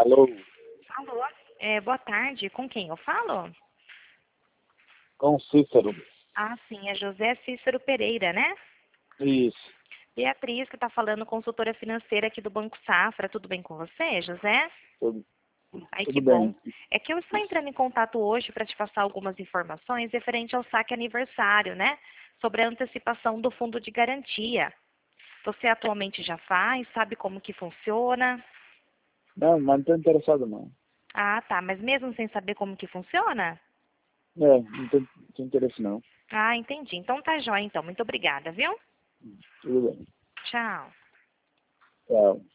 Alô, Alô? Boa tarde, com quem eu falo? com Cícero. Ah, sim, é José Cícero Pereira, né? Isso, Beatriz, que está falando, consultora financeira aqui do Banco Safra. Tudo bem com você, José? tudo, Ai, que tudo bom. bem. É que eu estou entrando em contato hoje para te passar algumas informações referente ao saque aniversário, né? Sobre a antecipação do fundo de garantia. Você atualmente já faz? Sabe como que funciona? Não, mas não estou interessado não. Ah, tá. Mas mesmo sem saber como que funciona? Não tenho interesse não. Ah, entendi. Então tá jóia, então. Muito obrigada, viu? Tudo bem. Tchau. Tchau.